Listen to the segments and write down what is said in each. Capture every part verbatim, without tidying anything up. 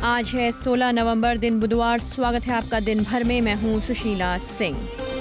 आज है सोलह नवंबर, दिन बुधवार। स्वागत है आपका दिन भर में। मैं हूं सुशीला सिंह।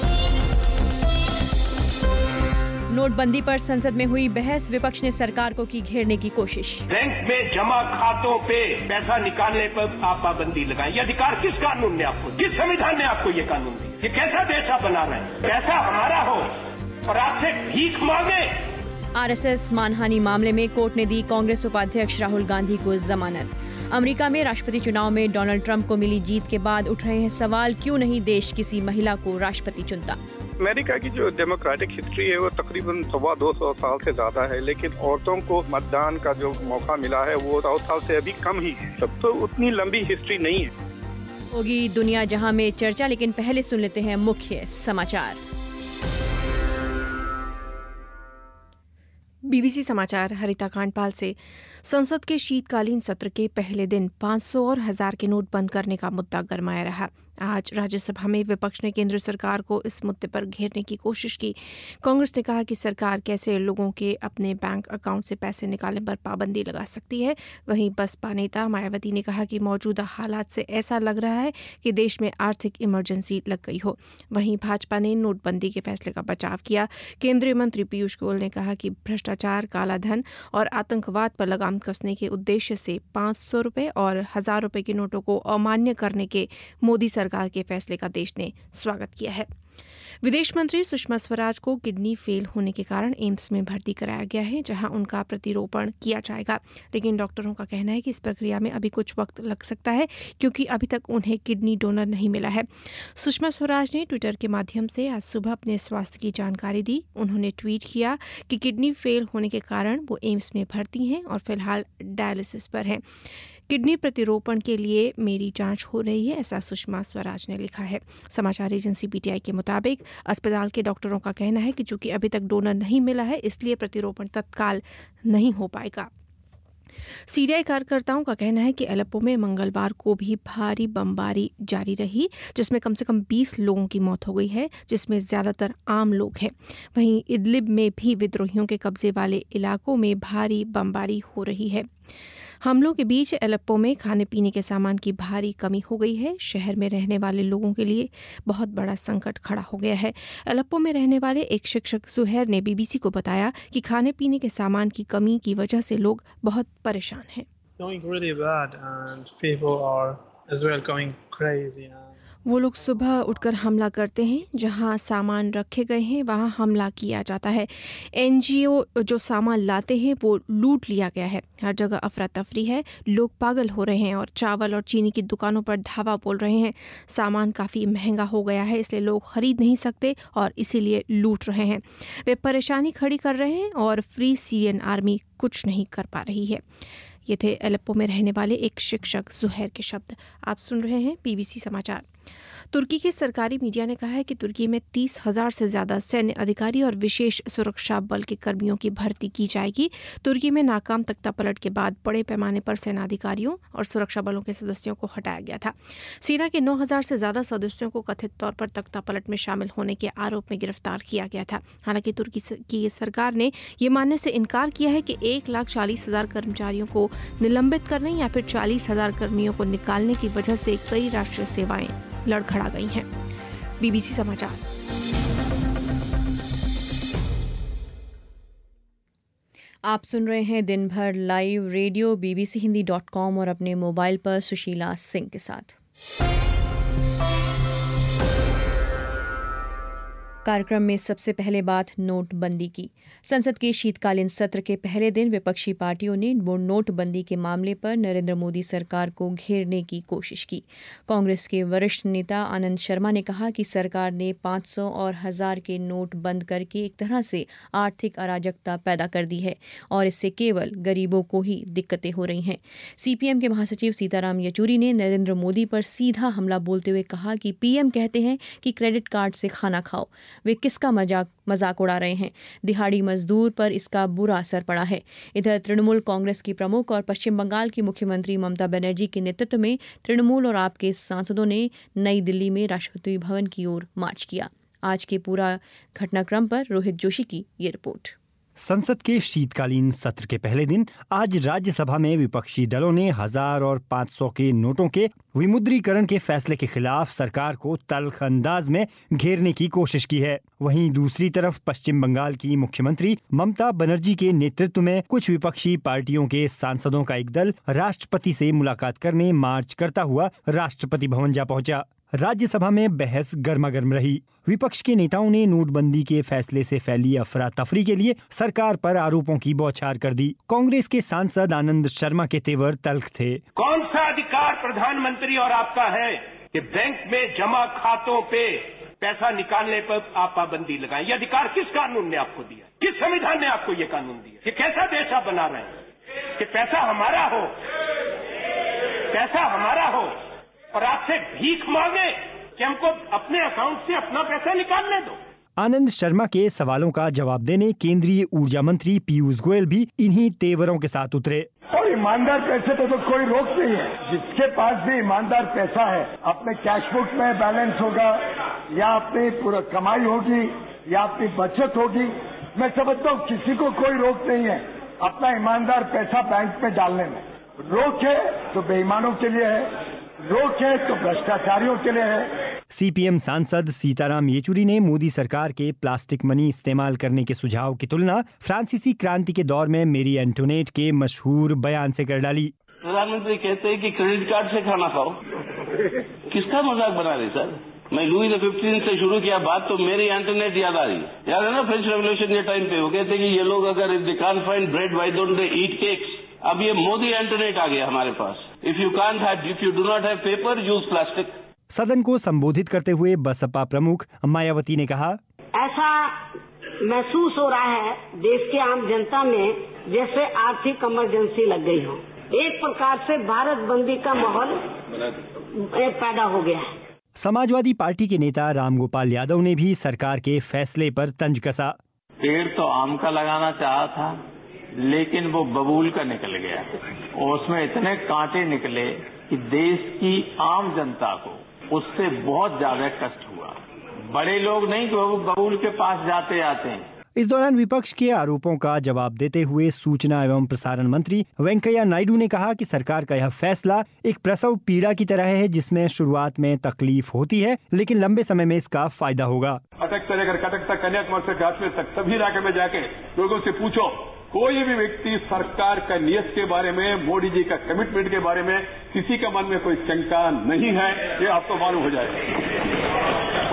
नोटबंदी पर संसद में हुई बहस, विपक्ष ने सरकार को की घेरने की कोशिश। बैंक में जमा खातों पे पैसा निकालने पर आप पाबंदी लगाएं। ये अधिकार किस कानून ने आपको, किस संविधान ने आपको ये कानून दिया? ये कैसा देश आप बना रहे हैं? पैसा हमारा हो और आपसे भीख मांगे। आरएसएस मानहानि मामले में कोर्ट ने दी कांग्रेस उपाध्यक्ष राहुल गांधी को जमानत। अमेरिका में राष्ट्रपति चुनाव में डोनाल्ड ट्रंप को मिली जीत के बाद उठ रहे हैं सवाल, क्यों नहीं देश किसी महिला को राष्ट्रपति चुनता। अमेरिका की जो डेमोक्रेटिक हिस्ट्री है वो तकरीबन सवा दो सौ साल से ज्यादा है, लेकिन औरतों को मतदान का जो मौका मिला है वो सौ साल से अभी कम ही है। तब तो उतनी लंबी हिस्ट्री नहीं है। होगी दुनिया जहां में चर्चा, लेकिन पहले सुन लेते हैं मुख्य समाचार। बीबीसी समाचार हरिता कांडपाल से। संसद के शीतकालीन सत्र के पहले दिन पाँच सौ और हजार के नोट बंद करने का मुद्दा गरमाया रहा। आज राज्यसभा में विपक्ष ने केंद्र सरकार को इस मुद्दे पर घेरने की कोशिश की। कांग्रेस ने कहा कि सरकार कैसे लोगों के अपने बैंक अकाउंट से पैसे निकालने पर पाबंदी लगा सकती है। वहीं बसपा नेता मायावती ने कहा कि मौजूदा हालात से ऐसा लग रहा है कि देश में आर्थिक इमरजेंसी लग गई हो। वहीं भाजपा ने नोटबंदी के फैसले का बचाव किया। केंद्रीय मंत्री पीयूष गोयल ने कहा कि भ्रष्टाचार, कालाधन और आतंकवाद पर लगाम कसने के उद्देश्य से पाँच सौ रुपये और हजार रुपये के नोटों को अमान्य करने के मोदी सरकार के फैसले का देश ने स्वागत किया है। विदेश मंत्री सुषमा स्वराज को किडनी फेल होने के कारण एम्स में भर्ती कराया गया है, जहां उनका प्रतिरोपण किया जाएगा। लेकिन डॉक्टरों का कहना है कि इस प्रक्रिया में अभी कुछ वक्त लग सकता है, क्योंकि अभी तक उन्हें किडनी डोनर नहीं मिला है। सुषमा स्वराज ने ट्विटर के माध्यम से आज सुबह अपने स्वास्थ्य की जानकारी दी। उन्होंने ट्वीट किया कि किडनी फेल होने के कारण वो एम्स में भर्ती हैं और फिलहाल डायलिसिस पर हैं। किडनी प्रतिरोपण के लिए मेरी जांच हो रही है, ऐसा सुषमा स्वराज ने लिखा है। समाचार एजेंसी पीटीआई के मुताबिक अस्पताल के डॉक्टरों का कहना है कि चूंकि अभी तक डोनर नहीं मिला है, इसलिए प्रतिरोपण तत्काल नहीं हो पाएगा। सीरियाई कार्यकर्ताओं का कहना है कि अलेप्पो में मंगलवार को भी भारी बमबारी जारी रही, जिसमें कम से कम बीस लोगों की मौत हो गई है, जिसमें ज्यादातर आम लोग हैं। वहीं इदलिब में भी विद्रोहियों के कब्जे वाले इलाकों में भारी बमबारी हो रही है। हमलों के बीच अलेप्पो में खाने पीने के सामान की भारी कमी हो गई है। शहर में रहने वाले लोगों के लिए बहुत बड़ा संकट खड़ा हो गया है। अलेप्पो में रहने वाले एक शिक्षक सुहैर ने बीबीसी को बताया कि खाने पीने के सामान की कमी की वजह से लोग बहुत परेशान हैं। वो लोग सुबह उठकर हमला करते हैं, जहां सामान रखे गए हैं वहां हमला किया जाता है। एनजीओ जो सामान लाते हैं वो लूट लिया गया है। हर जगह अफरा तफरी है, लोग पागल हो रहे हैं और चावल और चीनी की दुकानों पर धावा बोल रहे हैं। सामान काफ़ी महंगा हो गया है, इसलिए लोग खरीद नहीं सकते और इसीलिए लूट रहे हैं। वे परेशानी खड़ी कर रहे हैं और फ्री सीरियन आर्मी कुछ नहीं कर पा रही है। ये थे अलेप्पो में रहने वाले एक शिक्षक सुहैर के शब्द। आप सुन रहे हैं बीबीसी समाचार। तुर्की के सरकारी मीडिया ने कहा है कि तुर्की में तीस हजार से ज्यादा सैन्य अधिकारी और विशेष सुरक्षा बल के कर्मियों की भर्ती की जाएगी। तुर्की में नाकाम तख्तापलट के बाद बड़े पैमाने पर सेना अधिकारियों और सुरक्षा बलों के सदस्यों को हटाया गया था। सेना के नौ हजार से ज्यादा सदस्यों को कथित तौर पर तख्तापलट में शामिल होने के आरोप में गिरफ्तार किया गया था। हालांकि तुर्की की सरकार ने ये मानने से इनकार किया है कि एक लाख चालीस हजार कर्मचारियों को निलंबित करने या फिर चालीस हजार कर्मियों को निकालने की वजह से कई राष्ट्रीय सेवाएं लड़खड़ा गई हैं। बीबीसी समाचार। आप सुन रहे हैं दिन भर live radio BBC Hindi dot com और अपने मोबाइल पर सुशीला सिंह के साथ। कार्यक्रम में सबसे पहले बात नोटबंदी की। संसद के शीतकालीन सत्र के पहले दिन विपक्षी पार्टियों ने नोटबंदी के मामले पर नरेंद्र मोदी सरकार को घेरने की कोशिश की। कांग्रेस के वरिष्ठ नेता आनंद शर्मा ने कहा कि सरकार ने पाँच सौ और हजार के नोट बंद करके एक तरह से आर्थिक अराजकता पैदा कर दी है और इससे केवल गरीबों को ही दिक्कतें हो रही हैं। सीपीएम के महासचिव सीताराम येचुरी ने नरेंद्र मोदी पर सीधा हमला बोलते हुए कहा कि पीएम कहते हैं कि क्रेडिट कार्ड से खाना खाओ, वे किसका मजाक मजाक उड़ा रहे हैं। दिहाड़ी मजदूर पर इसका बुरा असर पड़ा है। इधर तृणमूल कांग्रेस की प्रमुख और पश्चिम बंगाल की मुख्यमंत्री ममता बनर्जी के नेतृत्व में तृणमूल और आप के सांसदों ने नई दिल्ली में राष्ट्रपति भवन की ओर मार्च किया। आज के पूरा घटनाक्रम पर रोहित जोशी की ये रिपोर्ट। संसद के शीतकालीन सत्र के पहले दिन आज राज्यसभा में विपक्षी दलों ने हजार और पाँच सौ के नोटों के विमुद्रीकरण के फैसले के खिलाफ सरकार को तल्ख अंदाज में घेरने की कोशिश की है। वहीं दूसरी तरफ पश्चिम बंगाल की मुख्यमंत्री ममता बनर्जी के नेतृत्व में कुछ विपक्षी पार्टियों के सांसदों का एक दल राष्ट्रपति से मुलाकात करने मार्च करता हुआ राष्ट्रपति भवन जा पहुंचा। राज्यसभा में बहस गर्मागर्म रही। विपक्ष के नेताओं ने नोटबंदी के फैसले से फैली अफरा तफरी के लिए सरकार पर आरोपों की बौछार कर दी। कांग्रेस के सांसद आनंद शर्मा के तेवर तल्ख थे। कौन सा अधिकार प्रधानमंत्री और आपका है कि बैंक में जमा खातों पे पैसा निकालने पर आप पाबंदी लगाएं? ये अधिकार किस कानून ने आपको दिया? किस संविधान ने आपको ये कानून दिया? ये कैसा देश आप बना रहे हैं कि पैसा हमारा हो, पैसा हमारा हो और आपसे भीख मांगे कि हमको अपने अकाउंट से अपना पैसा निकालने दो। आनंद शर्मा के सवालों का जवाब देने केंद्रीय ऊर्जा मंत्री पीयूष गोयल भी इन्हीं तेवरों के साथ उतरे। और ईमानदार पैसे पे तो कोई रोक नहीं है। जिसके पास भी ईमानदार पैसा है, अपने कैश बुक में बैलेंस होगा या अपनी पूरा कमाई होगी या अपनी बचत होगी, मैं समझता हूँ किसी को कोई रोक नहीं है अपना ईमानदार पैसा बैंक में डालने में। रोक है तो बेईमानों के लिए है, रोक है तो भ्रष्टाचारियों के लिए है। सीपीएम सांसद सीताराम येचुरी ने मोदी सरकार के प्लास्टिक मनी इस्तेमाल करने के सुझाव की तुलना फ्रांसीसी क्रांति के दौर में मेरी एंटोनेट के मशहूर बयान से कर डाली। प्रधानमंत्री कहते हैं कि क्रेडिट कार्ड से खाना खाओ। किसका मजाक बना रहे सर? मैं लुई द फिफ्टीन से शुरू किया बात तो मेरी एंटरनेट याद आ रही है। याद है ना फ्रेंच रेवोल्यूशन के टाइम पे वो कहते कि ये लोग अगर they can't find bread why don't they eat cakes. अब ये मोदी इंटरनेट आ गया हमारे पास। If you can't have if you do not have paper use plastic. सदन को संबोधित करते हुए बसपा प्रमुख मायावती ने कहा, ऐसा महसूस हो रहा है देश के आम जनता में जैसे आर्थिक इमरजेंसी लग गई हो। एक प्रकार से भारत बंदी का माहौल पैदा हो गया है। समाजवादी पार्टी के नेता रामगोपाल यादव ने भी सरकार के फैसले पर तंज कसा। पेड़ तो आम का लगाना चाहा था लेकिन वो बबूल का निकल गया और उसमें इतने कांटे निकले कि देश की आम जनता को उससे बहुत ज्यादा कष्ट हुआ। बड़े लोग नहीं तो वो बबूल के पास जाते आते हैं। इस दौरान विपक्ष के आरोपों का जवाब देते हुए सूचना एवं प्रसारण मंत्री वेंकैया नायडू ने कहा कि सरकार का यह फैसला एक प्रसव पीड़ा की तरह है जिसमें शुरुआत में तकलीफ होती है लेकिन लंबे समय में इसका फायदा होगा। अटक से लेकर कटक तक, कन्याकुमारी से काश्मीर तक सभी इलाके में जाके लोगों से पूछो, कोई भी व्यक्ति सरकार का नियत के बारे में, मोदी जी का कमिटमेंट के बारे में किसी के मन में कोई शंका नहीं है, ये आपको मालूम हो जाएगा।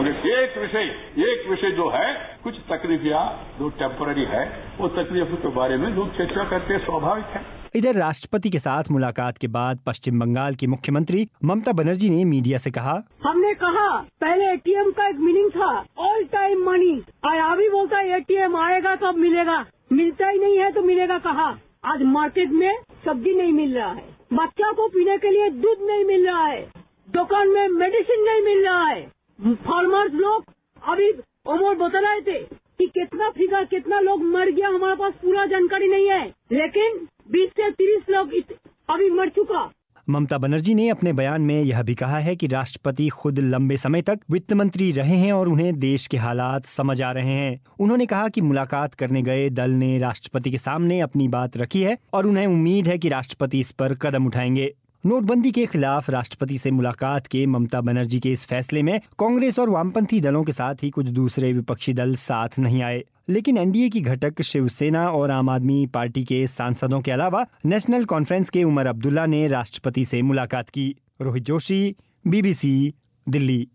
एक विषय एक विषय जो है कुछ तकलीफ या जो टेम्पररी है वो तकलीफ के बारे में लोग चर्चा करते स्वाभाविक है। इधर राष्ट्रपति के साथ मुलाकात के बाद पश्चिम बंगाल की मुख्यमंत्री ममता बनर्जी ने मीडिया से कहा, हमने कहा पहले एटीएम का एक मीनिंग था ऑल टाइम मनी, और अभी बोलता है एटीएम आएगा तो अब मिलेगा, मिलता ही नहीं है तो मिलेगा कहाँ? आज मार्केट में सब्जी नहीं मिल रहा है, बच्चा को पीने के लिए दूध नहीं मिल रहा है, दुकान में मेडिसिन नहीं मिल रहा है। फार्मर्स लोग अभी उमर बता रहे थे कि कितना फिगर कितना लोग मर गया, हमारे पास पूरा जानकारी नहीं है, लेकिन बीस से तीस लोग अभी मर चुका। ममता बनर्जी ने अपने बयान में यह भी कहा है कि राष्ट्रपति खुद लंबे समय तक वित्त मंत्री रहे हैं और उन्हें देश के हालात समझ आ रहे हैं। उन्होंने कहा कि मुलाकात करने गए दल ने राष्ट्रपति के सामने अपनी बात रखी है और उन्हें उम्मीद है कि राष्ट्रपति इस पर कदम उठाएंगे। नोटबंदी के खिलाफ राष्ट्रपति से मुलाकात के ममता बनर्जी के इस फैसले में कांग्रेस और वामपंथी दलों के साथ ही कुछ दूसरे विपक्षी दल साथ नहीं आए, लेकिन एनडीए की घटक शिवसेना और आम आदमी पार्टी के सांसदों के अलावा नेशनल कॉन्फ्रेंस के उमर अब्दुल्ला ने राष्ट्रपति से मुलाकात की। रोहित जोशी, बीबीसी, दिल्ली।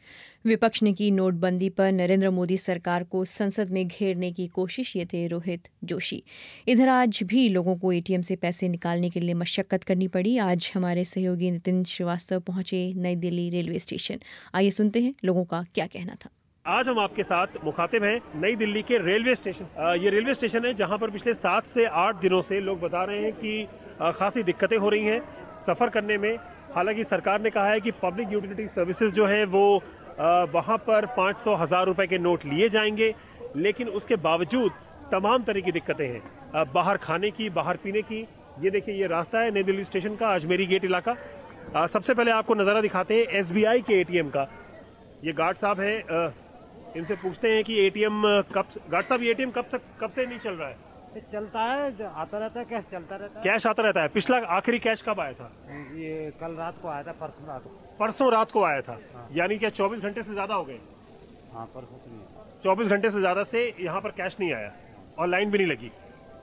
विपक्ष ने की नोटबंदी पर नरेंद्र मोदी सरकार को संसद में घेरने की कोशिश, ये थे रोहित जोशी। इधर आज भी लोगों को एटीएम से पैसे निकालने के लिए मशक्कत करनी पड़ी। आज हमारे सहयोगी नितिन श्रीवास्तव पहुंचे नई दिल्ली रेलवे स्टेशन। आइए सुनते हैं लोगों का क्या कहना था। आज हम आपके साथ मुखातिब हैं नई दिल्ली के रेलवे स्टेशन। ये रेलवे स्टेशन है जहां पर पिछले सात से आठ दिनों से लोग बता रहे हैं कि खासी दिक्कतें हो रही हैं सफर करने में। हालांकि सरकार ने कहा है कि पब्लिक यूटिलिटी सर्विसेज जो है वो वहां पर पाँच सौ हजार रुपए के नोट लिए जाएंगे, लेकिन उसके बावजूद तमाम तरह की दिक्कतें हैं, बाहर खाने की, बाहर पीने की। ये देखिए, ये रास्ता है नई दिल्ली स्टेशन का, अजमेरी गेट इलाका। सबसे पहले आपको नज़ारा दिखाते हैं एसबीआई के एटीएम का। ये गार्ड साहब हैं इनसे पूछते हैं कि एटीएम कब, गार्ड साहब एटीएम कब तक कब से नहीं चल रहा है? चलता है, आता रहता है, कैश चलता रहता है। कैश आता रहता है। पिछला आखिरी कैश कब आया था? ये कल रात को आया था, परसों रात को। परसों रात को आया था। हाँ। यानी क्या चौबीस घंटे से ज्यादा हो गए? हाँ, परसों से नहीं। चौबीस घंटे से ज्यादा से यहाँ पर कैश नहीं आया और लाइन भी नहीं लगी।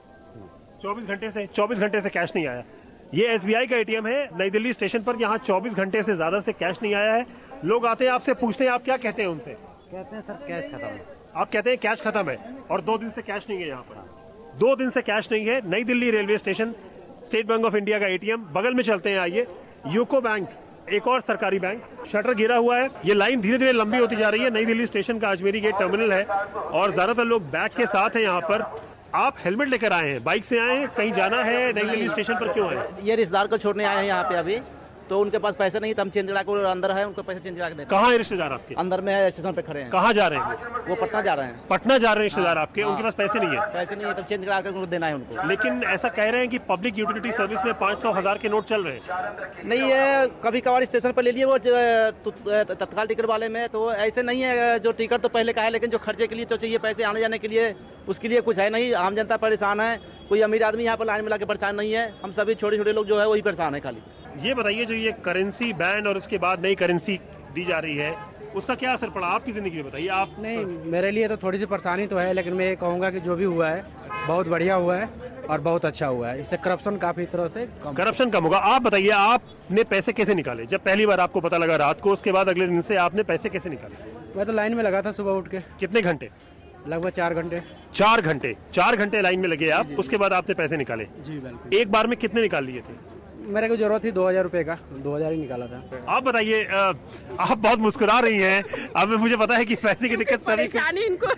चौबीस घंटे से चौबीस घंटे से कैश नहीं आया। ये एसबीआई का एटीएम है नई दिल्ली स्टेशन पर। यहाँ चौबीस घंटे से ज्यादा से कैश नहीं आया है। लोग आते हैं, आपसे पूछते हैं, आप क्या कहते हैं उनसे? कहते हैं सर कैश खत्म है। आप कहते हैं कैश खत्म है और दो दिन से कैश नहीं है यहाँ पर। दो दिन से कैश नहीं है। Nai Delhi railway station, state bank of India का एटीएम बगल में चलते हैं, आइए। यूको बैंक, एक और सरकारी बैंक, शटर गिरा हुआ है। ये लाइन धीरे धीरे लंबी होती जा रही है। नई दिल्ली स्टेशन का अजमेरी गेट टर्मिनल है और ज्यादातर लोग बैग के साथ हैं यहाँ पर। आप हेलमेट लेकर आए हैं, बाइक से आए हैं, कहीं जाना है? नई दिल्ली स्टेशन पर क्यों आए? ये रिश्तेदार को छोड़ने आए हैं यहाँ पे अभी, तो उनके पास पैसे नहीं, तो हम चेंज करा के अंदर है, उनको पैसे चेंज करा के देते हैं। कहाँ है रिश्तेदार आपके? अंदर में है, स्टेशन पे खड़े हैं। कहाँ जा रहे हैं? वो पटना जा रहे हैं। पटना जा रहे हैं रिश्तेदार आपके? उनके पास पैसे नहीं है? पैसे नहीं है, तो चेंज करा के उनको देना है उनको। लेकिन ऐसा कह रहे हैं कि पब्लिक यूटिलिटी सर्विस में पाँच सौ हजार के नोट चल रहे हैं। नहीं है, कभी कभार स्टेशन पर ले लिए वो तत्काल टिकट वाले में, तो ऐसे नहीं है। जो टिकट तो पहले का है, लेकिन जो खर्चे के लिए तो चाहिए पैसे आने जाने के लिए, उसके लिए कुछ है नहीं। आम जनता परेशान है, कोई अमीर आदमी यहाँ पर लाइन में लगा के परेशान नहीं है। हम सभी छोटे छोटे लोग जो है वही परेशान है खाली। ये बताइए, जो ये करेंसी बैन और उसके बाद नई करेंसी दी जा रही है, उसका क्या असर पड़ा आपकी जिंदगी में? बताइए आप। नहीं, मेरे लिए तो थोड़ी सी परेशानी तो है, लेकिन मैं ये कहूँगा कि जो भी हुआ है बहुत बढ़िया हुआ है और बहुत अच्छा हुआ है। इससे करप्शन काफी तरह से करप्शन कम होगा। आप बताइए, आपने पैसे कैसे निकाले? जब पहली बार आपको पता लगा रात को, उसके बाद अगले दिन से आपने पैसे कैसे निकाले? मैं तो लाइन में लगा था सुबह उठ के। कितने घंटे? लगभग चार घंटे। चार घंटे चार घंटे लाइन में लगे आप, उसके बाद आपने पैसे निकाले? जी बिल्कुल। एक बार में कितने निकाल लिए थे? मेरे को जरूरत थी दो हजार रुपए का, दो हजार ही निकाला था। आप बताइए, आप बहुत मुस्कुरा रही हैं। अब मुझे पता है कि पैसे की दिक्कत सभी परेशानी इनको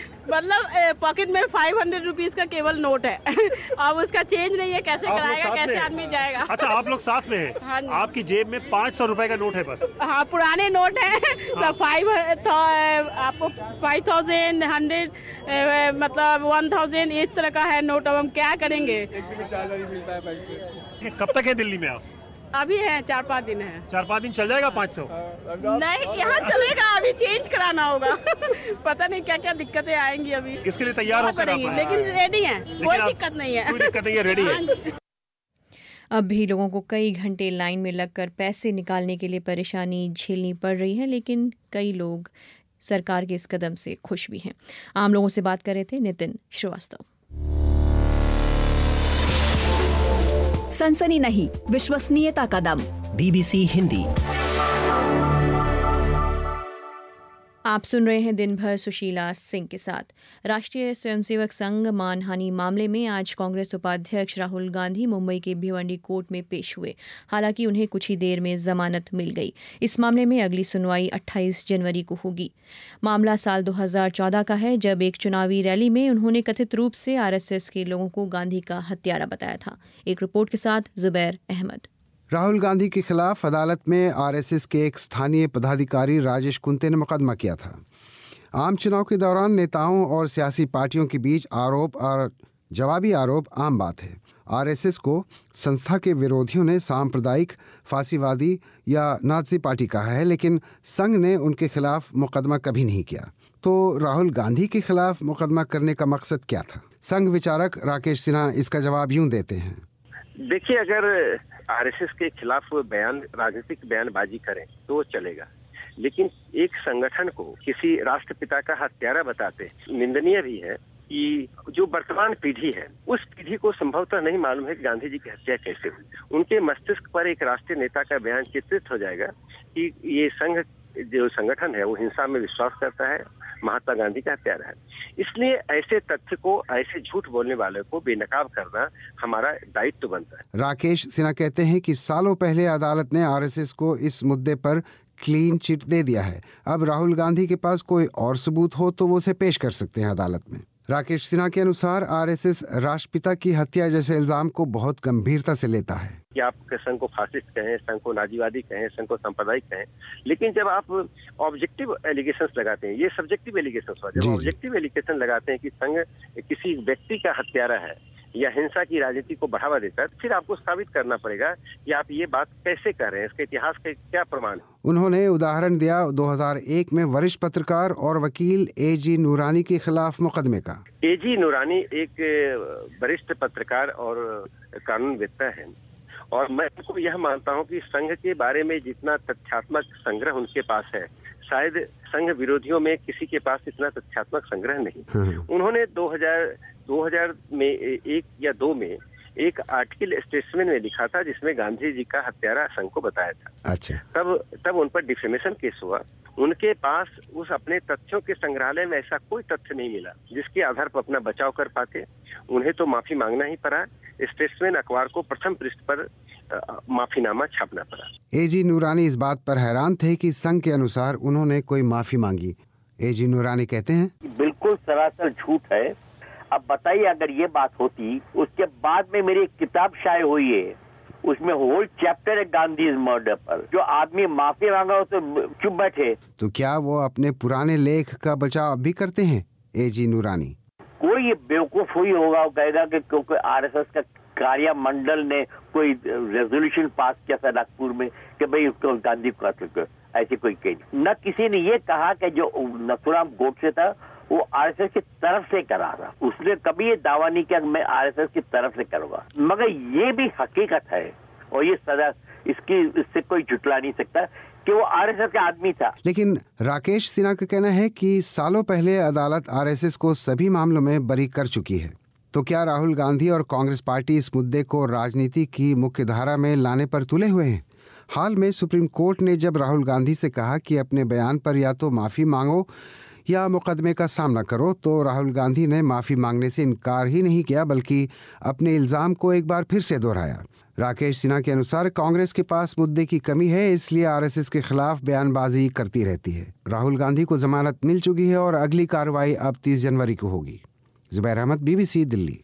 मतलब पॉकेट में फाइव हंड्रेड रुपीज का केवल नोट है। अब उसका चेंज नहीं है, कैसे कराएगा, कैसे आदमी जाएगा? अच्छा, आप लोग साथ में हैं। हाँ, आपकी जेब में पाँच सौ रुपए का नोट है बस? हाँ, पुराने नोट है। सब फाइव आपको फाइव थाउजेंड हंड्रेड मतलब वन थाउजेंड इस तरह का है नोट। अब हम क्या करेंगे? कब तक है दिल्ली में आप? अभी है चार पाँच दिन है। चार पाँच दिन चल जाएगा पाँच सौ? नहीं, यहाँ चलेगा, अभी चेंज कराना होगा। पता नहीं क्या क्या दिक्कतें आएंगी अभी। इसके लिए तैयार होकर पड़ेंगी, लेकिन रेडी है, कोई दिक्कत नहीं है। कोई दिक्कत नहीं है, रेडी है। अब भी लोगों को कई घंटे लाइन में लगकर पैसे निकालने के लिए परेशानी झेलनी पड़ रही है, लेकिन कई लोग सरकार के इस कदम से खुश भी हैं। आम लोगों से बात कर रहे थे नितिन श्रीवास्तव। सनसनी नहीं, विश्वसनीयता का दम। बीबीसी हिंदी। आप सुन रहे हैं दिन भर सुशीला सिंह के साथ। राष्ट्रीय स्वयंसेवक संघ मानहानि मामले में आज कांग्रेस उपाध्यक्ष राहुल गांधी मुंबई के भिवंडी कोर्ट में पेश हुए। हालांकि उन्हें कुछ ही देर में जमानत मिल गई। इस मामले में अगली सुनवाई अट्ठाईस जनवरी को होगी। मामला साल दो हज़ार चौदह का है, जब एक चुनावी रैली में उन्होंने कथित रूप से आरएसएस के लोगों को गांधी का हत्यारा बताया था। एक रिपोर्ट के साथ जुबैर अहमद। राहुल गांधी के खिलाफ अदालत में आरएसएस के एक स्थानीय पदाधिकारी राजेश कुंते ने मुकदमा किया था। आम चुनाव के दौरान नेताओं और सियासी पार्टियों के बीच आरोप और जवाबी आरोप आम बात है। आरएसएस को संस्था के विरोधियों ने सांप्रदायिक, फासीवादी या नाज़ी पार्टी कहा है, लेकिन संघ ने उनके खिलाफ मुकदमा कभी नहीं किया। तो राहुल गांधी के खिलाफ मुकदमा करने का मकसद क्या था? संघ विचारक राकेश सिन्हा इसका जवाब यूं देते हैं। देखिए, अगर आरएसएस के खिलाफ बयान राजनीतिक बयानबाजी करें तो चलेगा, लेकिन एक संगठन को किसी राष्ट्रपिता का हत्यारा बताते निंदनीय भी है कि जो वर्तमान पीढ़ी है उस पीढ़ी को संभवतः नहीं मालूम है कि गांधी जी की हत्या कैसे हुई। उनके मस्तिष्क पर एक राष्ट्रीय नेता का बयान चित्रित हो जाएगा कि ये संघ जो संगठन है वो हिंसा में विश्वास करता है, महात्मा गांधी का हत्यारा है। इसलिए ऐसे तथ्य को, ऐसे झूठ बोलने वाले को बेनकाब करना हमारा दायित्व बनता है। राकेश सिन्हा कहते हैं कि सालों पहले अदालत ने आरएसएस को इस मुद्दे पर क्लीन चिट दे दिया है। अब राहुल गांधी के पास कोई और सबूत हो तो वो उसे पेश कर सकते हैं अदालत में। राकेश सिन्हा के अनुसार आरएसएस राष्ट्रपिता की हत्या जैसे इल्जाम को बहुत गंभीरता से लेता है। कि आप संघ को फासिस्ट कहें, संघ को नाजीवादी कहें, संघ को सांप्रदायिक कहें, लेकिन जब आप ऑब्जेक्टिव एलिगेशंस लगाते हैं, ये सब्जेक्टिव एलिगेशंस हुआ, जब ऑब्जेक्टिव एलिगेशन लगाते हैं कि संघ किसी व्यक्ति का हत्यारा है या हिंसा की राजनीति को बढ़ावा देता है, तो फिर आपको साबित करना पड़ेगा कि आप ये बात कैसे कर रहे हैं, इसके इतिहास के क्या प्रमाण है। उन्होंने उदाहरण दिया दो हज़ार एक में वरिष्ठ पत्रकार और वकील ए जी नूरानी के खिलाफ मुकदमे का। ए जी नूरानी एक वरिष्ठ पत्रकार और कानूनवेत्ता है, और मैं उनको यह मानता हूं कि संघ के बारे में जितना तथ्यात्मक संग्रह उनके पास है, शायद संघ विरोधियों में किसी के पास इतना तथ्यात्मक संग्रह नहीं। उन्होंने दो हज़ार में एक या दो में एक आर्टिकल स्टेटसमैन में लिखा था जिसमें गांधी जी का हत्यारा संघ को बताया था। अच्छा। तब तब उन पर डिफेमेशन केस हुआ। उनके पास उस अपने तथ्यों के संग्रहालय में ऐसा कोई तथ्य नहीं मिला जिसके आधार पर अपना बचाव कर पाते। उन्हें तो माफी मांगना ही पड़ा। स्टेट्समैन अखबार को प्रथम पृष्ठ पर माफीनामा छापना पड़ा। ए जी नूरानी इस बात पर हैरान थे कि संघ के अनुसार उन्होंने कोई माफी मांगी। ए जी नूरानी कहते हैं, बिल्कुल सरासर झूठ है। अब बताइए, अगर ये बात होती, उसके बाद में मेरी एक किताब शाये हुई है, उसमें होल चैप्टर है गांधी मर्डर पर। जो आदमी माफी मांगा हो तो चुप बैठे। तो क्या वो अपने पुराने लेख का बचाव भी करते हैं? ए जी नूरानी, कोई ये बेवकूफ हुई होगा, वो कहेगा कि क्योंकि आरएसएस का कार्य मंडल ने कोई रेजोल्यूशन पास किया था नागपुर में कि भाई उसको गांधी को कत्ल करो, ऐसी कोई कही। न किसी ने ये कहा कि जो नथुराम गोडसे था वो आरएसएस की तरफ से करा था। उसने कभी ये दावा नहीं किया मैं आरएसएस की तरफ से करूंगा। मगर ये भी हकीकत है और ये सदा इसकी इससे कोई झुटला नहीं सकता कि वो आरएसएस का आदमी था। लेकिन राकेश सिन्हा का कहना है कि सालों पहले अदालत आरएसएस को सभी मामलों में बरी कर चुकी है। तो क्या राहुल गांधी और कांग्रेस पार्टी इस मुद्दे को राजनीति की मुख्य धारा में लाने पर तुले हुए हैं? हाल में सुप्रीम कोर्ट ने जब राहुल गांधी से कहा कि अपने बयान पर या तो माफी मांगो या मुकदमे का सामना करो, तो राहुल गांधी ने माफी मांगने से इनकार ही नहीं किया बल्कि अपने इल्जाम को एक बार फिर से दोहराया। राकेश सिन्हा के अनुसार कांग्रेस के पास मुद्दे की कमी है, इसलिए आरएसएस के खिलाफ बयानबाजी करती रहती है। राहुल गांधी को जमानत मिल चुकी है और अगली कार्रवाई अब तीस जनवरी को होगी। जुबैर अहमद, बीबीसी दिल्ली।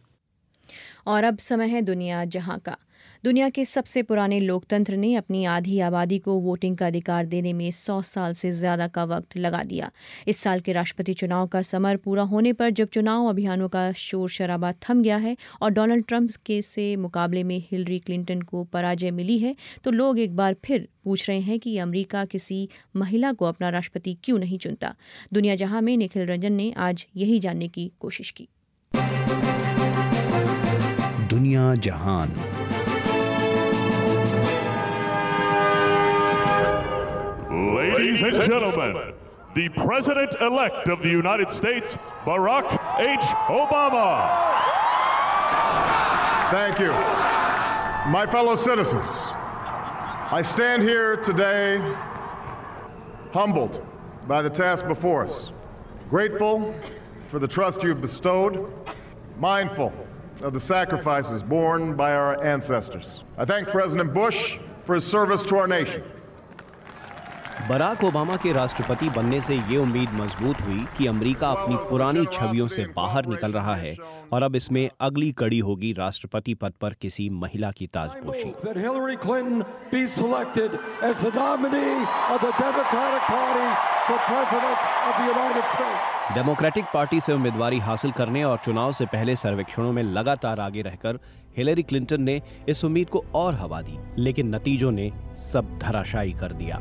और अब समय है दुनिया जहां का। दुनिया के सबसे पुराने लोकतंत्र ने अपनी आधी आबादी को वोटिंग का अधिकार देने में सौ साल से ज्यादा का वक्त लगा दिया। इस साल के राष्ट्रपति चुनाव का समर पूरा होने पर जब चुनाव अभियानों का शोर शराबा थम गया है और डोनाल्ड ट्रंप के से मुकाबले में हिलरी क्लिंटन को पराजय मिली है, तो लोग एक बार फिर पूछ रहे हैं कि अमेरिका किसी महिला को अपना राष्ट्रपति क्यों नहीं चुनता। दुनिया जहां में निखिल रंजन ने आज यही जानने की कोशिश की। दुनिया जहान। Ladies and gentlemen, the President-elect of the United States, Barack H. Obama. Thank you. My fellow citizens, I stand here today humbled by the task before us, grateful for the trust you've bestowed, mindful of the sacrifices borne by our ancestors. I thank President Bush for his service to our nation. Barack Obama के राष्ट्रपति बनने से ये उम्मीद मजबूत हुई कि America अपनी पुरानी छवियों से बाहर निकल रहा है और अब इसमें अगली कड़ी होगी राष्ट्रपति पद पर किसी महिला की ताजपोशी। डेमोक्रेटिक पार्टी से उम्मीदवारी हासिल करने और चुनाव से पहले सर्वेक्षणों में लगातार आगे रहकर हिलरी क्लिंटन ने इस उम्मीद को और हवा दी, लेकिन नतीजों ने सब धराशायी कर दिया।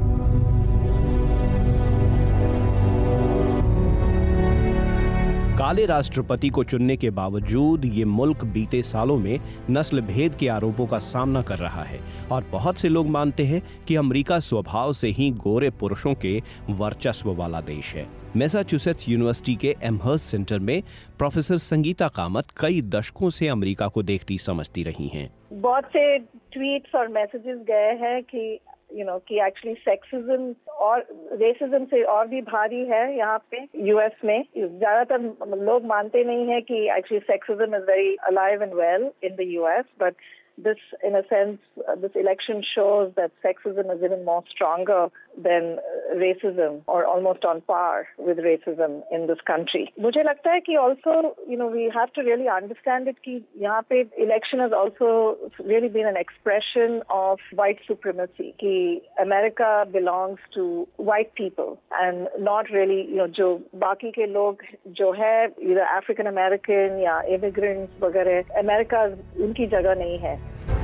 काले राष्ट्रपति को चुनने के बावजूद ये मुल्क बीते सालों में नस्ल भेद के आरोपों का सामना कर रहा है और बहुत से लोग मानते हैं कि अमेरिका स्वभाव से ही गोरे पुरुषों के वर्चस्व वाला देश है। मैसाचुसेट्स यूनिवर्सिटी के एमहर्स्ट सेंटर में प्रोफेसर संगीता कामत कई दशकों से अमेरिका को देखती समझती रही हैं। बहुत से ट्वीट्स और मैसेजेस गए हैं कि यू नो कि एक्चुअली सेक्सिज्म और रेसिज्म से और भी भारी है यहाँ पे यूएस में। ज्यादातर लोग मानते नहीं है कि actually sexism is very alive and well in the US, but this in a sense uh, this election shows that sexism is even more stronger than racism or almost on par with racism in this country. मुझे लगता है कि also, you know, we have to really understand it कि यहाँ पे election has also really been an expression of white supremacy कि America belongs to white people and not really, you know, जो बाकी के लोग जो है either African American या immigrants वगैरह, America उनकी जगह नहीं है.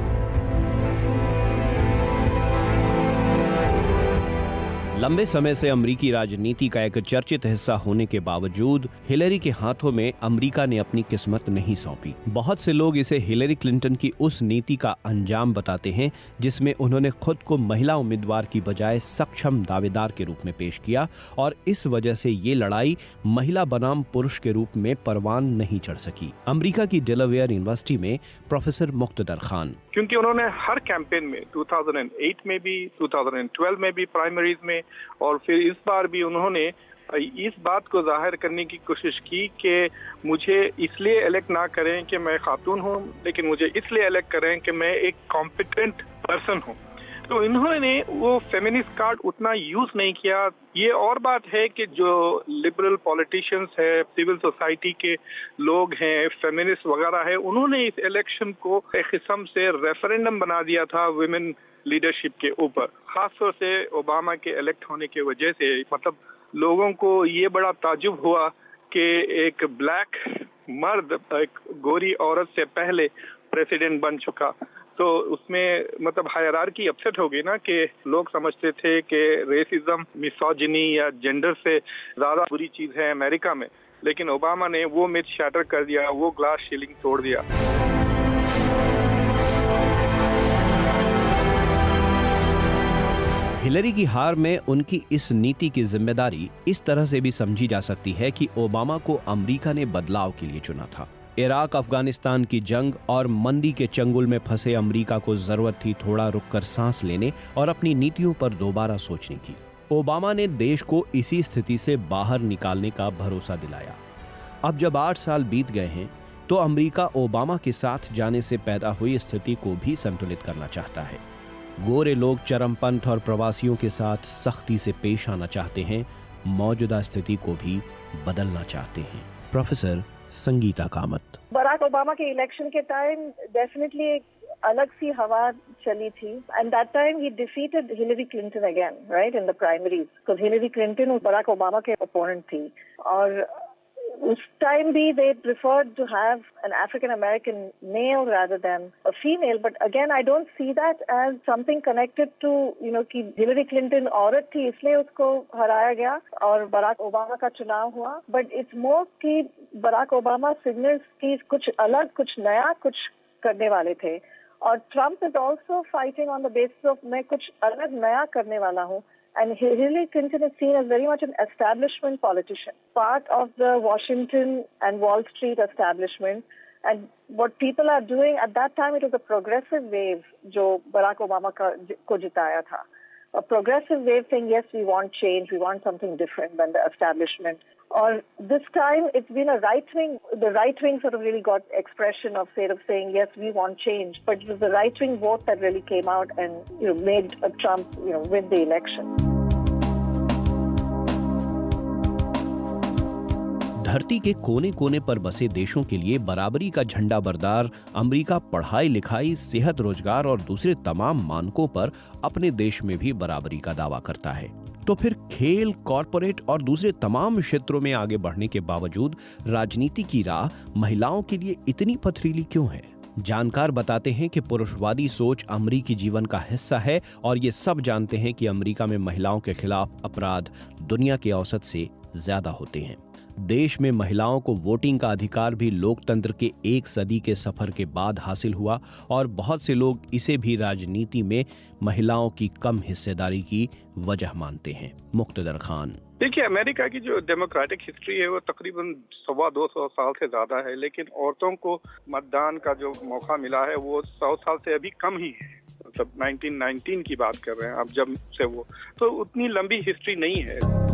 लंबे समय से अमेरिकी राजनीति का एक चर्चित हिस्सा होने के बावजूद हिलेरी के हाथों में अमेरिका ने अपनी किस्मत नहीं सौंपी। बहुत से लोग इसे हिलेरी क्लिंटन की उस नीति का अंजाम बताते हैं जिसमें उन्होंने खुद को महिला उम्मीदवार की बजाय सक्षम दावेदार के रूप में पेश किया और इस वजह से ये लड़ाई महिला बनाम पुरुष के रूप में परवान नहीं चढ़ सकी। अमेरिका की डेलावेयर यूनिवर्सिटी में प्रोफेसर मुक्तदर खान, क्योंकि उन्होंने हर कैंपेन में दो हज़ार आठ में भी, दो हज़ार बारह में भी प्राइमरीज में और फिर इस बार भी उन्होंने इस बात को जाहिर करने की कोशिश की कि मुझे इसलिए इलेक्ट ना करें कि मैं खातून हूं, लेकिन मुझे इसलिए इलेक्ट करें कि मैं एक कॉम्पिटेंट पर्सन हूं। तो इन्होंने वो फेमिनिस्ट कार्ड उतना यूज नहीं किया। ये और बात है कि जो लिबरल पॉलिटिशियंस है, सिविल सोसाइटी के लोग हैं, फेमिनिस्ट वगैरह है, उन्होंने इस इलेक्शन को एक किस्म से रेफरेंडम बना दिया था वुमेन लीडरशिप के ऊपर, खासतौर से ओबामा के इलेक्ट होने की वजह से। मतलब लोगों को ये बड़ा ताजुब हुआ कि एक ब्लैक मर्द एक गोरी औरत से पहले प्रेसिडेंट बन चुका। तो उसमें मतलब हायरार्की अपसेट हो गई ना, कि लोग समझते थे कि रेसिज्म, मिसोजिनी या जेंडर से ज्यादा बुरी चीज है अमेरिका में, लेकिन ओबामा ने वो मिथ शैटर कर दिया, वो ग्लास सीलिंग तोड़ दिया। हिलेरी की हार में उनकी इस नीति की जिम्मेदारी इस तरह से भी समझी जा सकती है कि ओबामा को अमेरिका ने बदलाव के लिए चुना था। इराक अफगानिस्तान की जंग और मंदी के चंगुल में फंसे अमेरिका को जरूरत थी थोड़ा रुककर सांस लेने और अपनी नीतियों पर दोबारा सोचने की। ओबामा ने देश को इसी स्थिति से बाहर निकालने का भरोसा दिलाया। अब जब आठ साल बीत गए हैं तो अमेरिका ओबामा के साथ जाने से पैदा हुई स्थिति को भी संतुलित करना चाहता है। गोरे लोग चरमपंथ और प्रवासियों के साथ सख्ती से पेश आना चाहते हैं, मौजूदा स्थिति को भी बदलना चाहते हैं। Professor Sangeeta Kamat, Barack Obama के इलेक्शन के टाइम डेफिनेटली एक अलग सी हवा चली थी, एंड दैट टाइम ही defeated Hillary Clinton again, right, in the primaries, because Hillary Clinton Barack Obama के ओपोनेंट थी। और उस टाइम भी they preferred to have an African American male rather than a female, but again I don't see that as something connected to, you know, कि Hillary Clinton औरत थी इसलिए उसको हराया गया और बराक ओबामा का चुनाव हुआ। बट इट्स मोर कि बराक ओबामा सिग्नल्स की कुछ अलग, कुछ नया, कुछ करने वाले थे। और Trump is also fighting on the basis of मैं कुछ अलग नया करने वाला हूँ। And Hillary Clinton is seen as very much an establishment politician, part of the Washington and Wall Street establishment. And what people are doing at that time, it was a progressive wave जो Barack Obama का को जिताया था. A progressive wave saying, yes, we want change, we want something different than the establishment. Or this time, it's been a right wing, the right wing sort of really got expression of, say, of saying, yes, we want change. But it was the right wing vote that really came out and, you know, made uh, Trump, you know, win the election. धरती के कोने कोने पर बसे देशों के लिए बराबरी का झंडा बरदार अमेरिका पढ़ाई लिखाई, सेहत, रोजगार और दूसरे तमाम मानकों पर अपने देश में भी बराबरी का दावा करता है। तो फिर खेल, कॉरपोरेट और दूसरे तमाम क्षेत्रों में आगे बढ़ने के बावजूद राजनीति की राह महिलाओं के लिए इतनी पथरीली क्यों है? जानकार बताते हैं कि पुरुषवादी सोच अमेरिकी जीवन का हिस्सा है और ये सब जानते हैं कि अमेरिका में महिलाओं के खिलाफ अपराध दुनिया के औसत से ज्यादा होते हैं। देश में महिलाओं को वोटिंग का अधिकार भी लोकतंत्र के एक सदी के सफर के बाद हासिल हुआ और बहुत से लोग इसे भी राजनीति में महिलाओं की कम हिस्सेदारी की वजह मानते हैं। मुक्तदर खान, देखिए, अमेरिका की जो डेमोक्रेटिक हिस्ट्री है वो तकरीबन सवा दो सौ साल से ज्यादा है, लेकिन औरतों को मतदान का जो मौका मिला है वो सौ साल से अभी कम ही है। मतलब नाइनटीन नाइनटीन की बात कर रहे हैं अब, जब से वो तो उतनी लंबी हिस्ट्री नहीं है।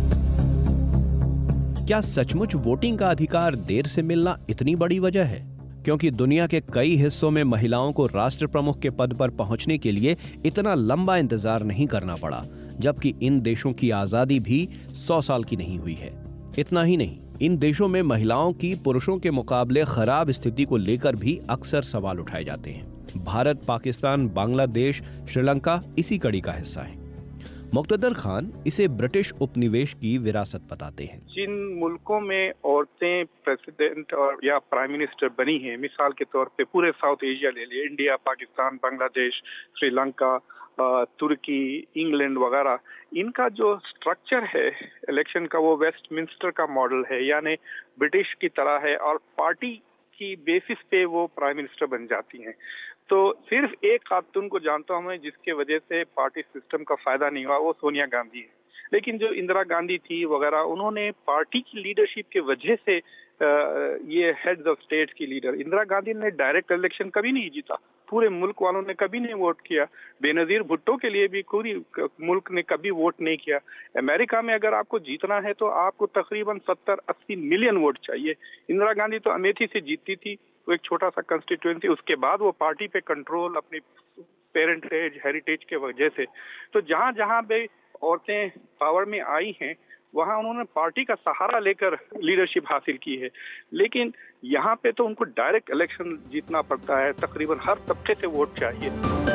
क्या सचमुच वोटिंग का अधिकार देर से मिलना इतनी बड़ी वजह है? क्योंकि दुनिया के कई हिस्सों में महिलाओं को राष्ट्र प्रमुख के पद पर पहुंचने के लिए इतना लंबा इंतजार नहीं करना पड़ा, जबकि इन देशों की आजादी भी सौ साल की नहीं हुई है। इतना ही नहीं, इन देशों में महिलाओं की पुरुषों के मुकाबले खराब स्थिति को लेकर भी अक्सर सवाल उठाए जाते हैं। भारत, पाकिस्तान, बांग्लादेश, श्रीलंका इसी कड़ी का हिस्सा है। मुक्तदर खान इसे ब्रिटिश उपनिवेश की विरासत बताते हैं। जिन मुल्कों में औरतें प्रेसिडेंट और या प्राइम मिनिस्टर बनी हैं, मिसाल के तौर पे पूरे साउथ एशिया ले लिए, India, Pakistan, Bangladesh, Sri Lanka, Turkey, England वगैरह, इनका जो स्ट्रक्चर है इलेक्शन का वो वेस्टमिंस्टर का मॉडल है, यानी ब्रिटिश की तरह है, और पार्टी की बेसिस पे वो प्राइम मिनिस्टर बन जाती हैं। तो सिर्फ एक खातून को जानता हूं मैं जिसके वजह से पार्टी सिस्टम का फायदा नहीं हुआ, वो सोनिया गांधी है। लेकिन जो इंदिरा गांधी थी वगैरह, उन्होंने पार्टी की लीडरशिप की वजह से ये हेड्स ऑफ स्टेट की लीडर, इंदिरा गांधी ने डायरेक्ट इलेक्शन कभी नहीं जीता, पूरे मुल्क वालों ने कभी नहीं वोट किया। बेनजीर भुट्टो के लिए भी पूरी मुल्क ने कभी वोट नहीं किया। अमेरिका में अगर आपको जीतना है तो आपको तकरीबन सत्तर अस्सी मिलियन वोट चाहिए। इंदिरा गांधी तो अमेठी से जीतती थी, वो एक छोटा सा कंस्टिट्यूएंसी, उसके बाद वो पार्टी पे कंट्रोल अपनी पेरेंटेज हेरिटेज के वजह से। तो जहां जहां पे औरतें पावर में आई हैं वहां उन्होंने पार्टी का सहारा लेकर लीडरशिप हासिल की है। लेकिन यहाँ पे तो उनको डायरेक्ट इलेक्शन जीतना पड़ता है, तकरीबन हर तबके से वोट चाहिए।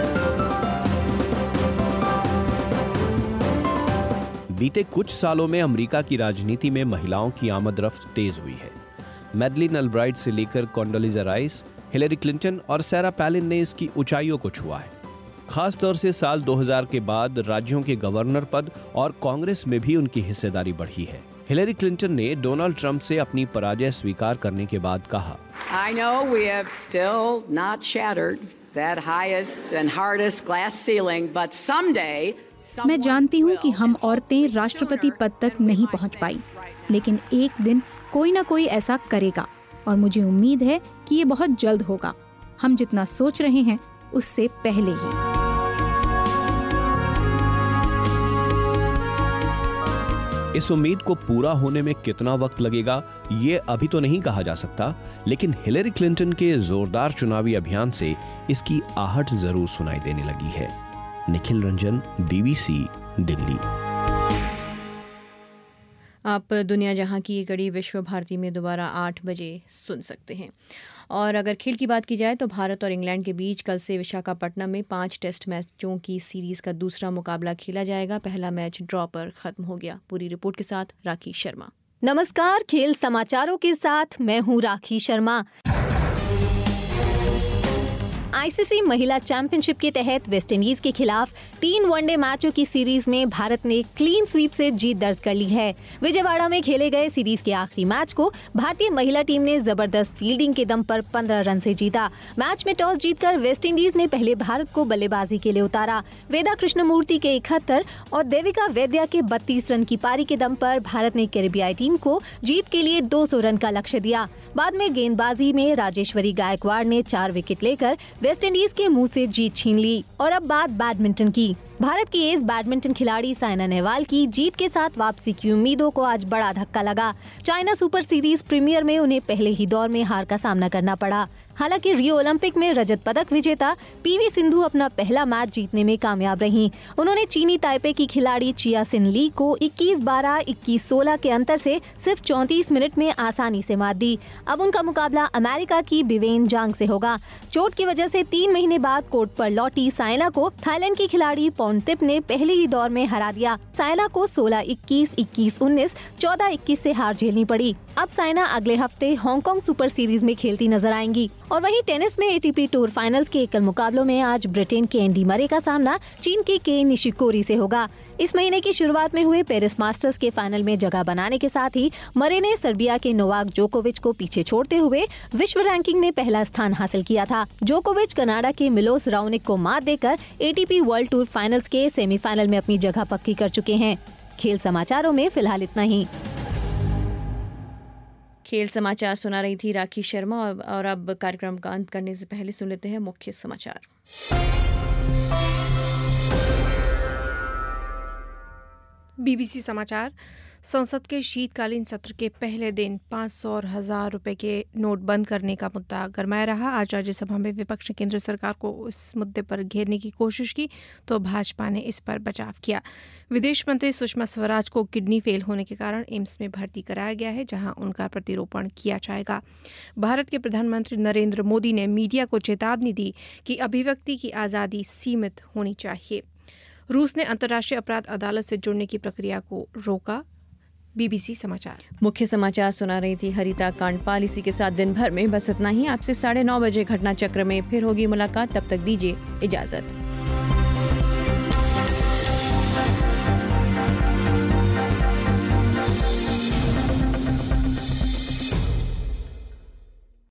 बीते कुछ सालों में अमेरिका की राजनीति में महिलाओं की आमद रफ्त तेज हुई है। मैडलिन अल्ब्राइट से लेकर कोंडोलीजा राइस, हिलेरी क्लिंटन और सारा पैलिन ने इसकी ऊंचाइयों को छुआ है। खास तौर से साल दो हज़ार के बाद राज्यों के गवर्नर पद और कांग्रेस में भी उनकी हिस्सेदारी बढ़ी है। हिलेरी क्लिंटन ने डोनाल्ड ट्रंप से अपनी पराजय स्वीकार करने के बाद कहा, I know we have still not shattered that highest and hardest glass ceiling, but someday मैं जानती हूँ कि हम औरतें राष्ट्रपति पद तक नहीं पहुँच पाई, लेकिन एक दिन कोई ना कोई ऐसा करेगा और मुझे उम्मीद है कि ये बहुत जल्द होगा। हम जितना सोच रहे हैं उससे पहले ही। इस उम्मीद को पूरा होने में कितना वक्त लगेगा ये अभी तो नहीं कहा जा सकता, लेकिन हिलेरी क्लिंटन के जोरदार चुनावी अभियान से इसकी आहट जरूर सुनाई देने लगी है। निखिल रंजन, बीबीसी, दिल्ली। आप दुनिया जहां की ये कड़ी विश्व भारती में दोबारा आठ बजे सुन सकते हैं। और अगर खेल की बात की जाए तो भारत और इंग्लैंड के बीच कल से विशाखापट्टनम में पांच टेस्ट मैचों की सीरीज का दूसरा मुकाबला खेला जाएगा। पहला मैच ड्रॉ पर खत्म हो गया। पूरी रिपोर्ट के साथ राखी शर्मा। नमस्कार, खेल समाचारों के साथ मैं हूँ राखी शर्मा। आईसीसी महिला चैंपियनशिप के तहत वेस्टइंडीज के खिलाफ तीन वनडे मैचों की सीरीज में भारत ने क्लीन स्वीप से जीत दर्ज कर ली है। विजयवाड़ा में खेले गए सीरीज के आखिरी मैच को भारतीय महिला टीम ने जबरदस्त फील्डिंग के दम पर पंद्रह रन से जीता। मैच में टॉस जीतकर वेस्टइंडीज ने पहले भारत को बल्लेबाजी के लिए उतारा। वेदा कृष्णमूर्ति के इकहत्तर और देविका वैद्या के बत्तीस रन की पारी के दम पर भारत ने कैरिबियाई टीम को जीत के लिए दो सौ रन का लक्ष्य दिया। बाद में गेंदबाजी में राजेश्वरी गायकवाड़ ने चार विकेट लेकर वेस्टइंडीज के मुंह से जीत छीन ली। और अब बात बैडमिंटन की। भारत की एस बैडमिंटन खिलाड़ी साइना नेहवाल की जीत के साथ वापसी की उम्मीदों को आज बड़ा धक्का लगा। चाइना सुपर सीरीज प्रीमियर में उन्हें पहले ही दौर में हार का सामना करना पड़ा। हालांकि रियो ओलंपिक में रजत पदक विजेता पीवी सिंधु अपना पहला मैच जीतने में कामयाब रहीं। उन्होंने चीनी ताइपे की खिलाड़ी चिया सिन ली को इक्कीस बारह, इक्कीस सोलह के अंतर से सिर्फ चौंतीस मिनट में आसानी से मात दी। अब उनका मुकाबला अमेरिका की बिवेन जांग से होगा। चोट की वजह से तीन महीने बाद कोर्ट पर लौटी साइना को थाईलैंड की खिलाड़ी पॉन्टिप ने पहले ही दौर में हरा दिया। साइना को सोलह इक्कीस, इक्कीस उन्नीस, चौदह इक्कीस से हार झेलनी पड़ी। अब साइना अगले हफ्ते हांगकांग सुपर सीरीज में खेलती नजर आएंगी। और वहीं टेनिस में एटीपी टूर फाइनल्स के एकल मुकाबलों में आज ब्रिटेन के एंडी मरे का सामना चीन के के निशिकोरी से होगा। इस महीने की शुरुआत में हुए पेरिस मास्टर्स के फाइनल में जगह बनाने के साथ ही मरे ने सर्बिया के नोवाक जोकोविच को पीछे छोड़ते हुए विश्व रैंकिंग में पहला स्थान हासिल किया था। जोकोविच कनाडा के मिलोस राउनिक को मात देकर एटीपी वर्ल्ड टूर फाइनल्स के सेमीफाइनल में अपनी जगह पक्की कर चुके हैं। खेल समाचारों में फिलहाल इतना ही। खेल समाचार सुना रही थी राखी शर्मा। और अब कार्यक्रम का अंत करने से पहले सुन लेते हैं मुख्य समाचार। बीबीसी समाचार। संसद के शीतकालीन सत्र के पहले दिन पाँच सौ और हजार रुपए के नोट बंद करने का मुद्दा गरमाया रहा। आज राज्यसभा में विपक्ष ने केंद्र सरकार को इस मुद्दे पर घेरने की कोशिश की तो भाजपा ने इस पर बचाव किया। विदेश मंत्री सुषमा स्वराज को किडनी फेल होने के कारण एम्स में भर्ती कराया गया है, जहां उनका प्रतिरोपण किया जाएगा। भारत के प्रधानमंत्री नरेंद्र मोदी ने मीडिया को चेतावनी दी कि अभिव्यक्ति की आज़ादी सीमित होनी चाहिए। रूस ने अंतर्राष्ट्रीय अपराध अदालत से जुड़ने की प्रक्रिया को रोका। बीबीसी समाचार मुख्य समाचार सुना रही थी हरिता कांडपाल। इसी के साथ दिन भर में बस इतना ही। आपसे साढ़े नौ बजे घटना चक्र में फिर होगी मुलाकात। तब तक दीजिए इजाजत।